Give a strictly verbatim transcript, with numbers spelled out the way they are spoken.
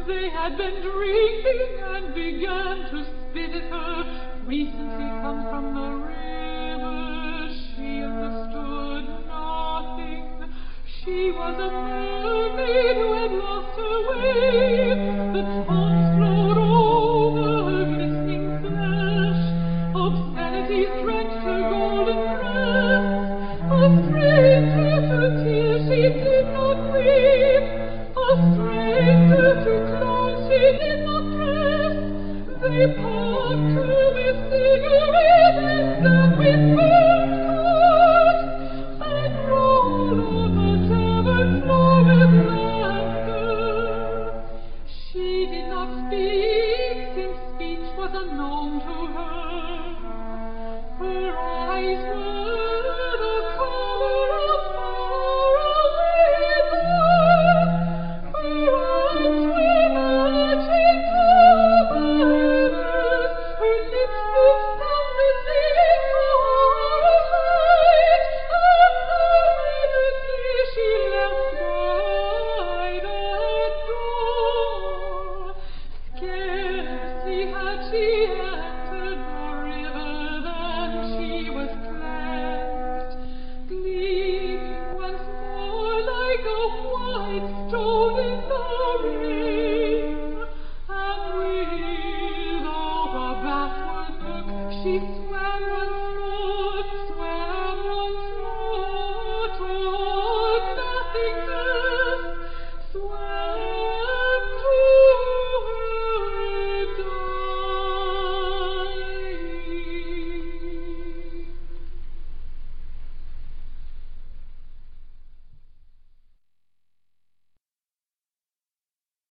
They had been drinking and began to spit at her. Recently come from the river, she understood nothing. She was a mermaid who had lost her way. The taunts flowed over her glistening flesh. Obscenities drenched her golden breast. A stranger to tears she did not weep. A stranger to clothes she did not dress. They puffed her with cigarettes and sang with burnt cords, and rolled on the tavern floor with laughter. She did not speak, since speech was unknown to her. Her eyes were the color of faraway love. Her arms were magic covers. Her lips moved soundlessly far aside, and the melody she left by that door. Scarcely had she entered the river than she was cleansed, gleaming once more like a white stone in the rain. And with all the backward look she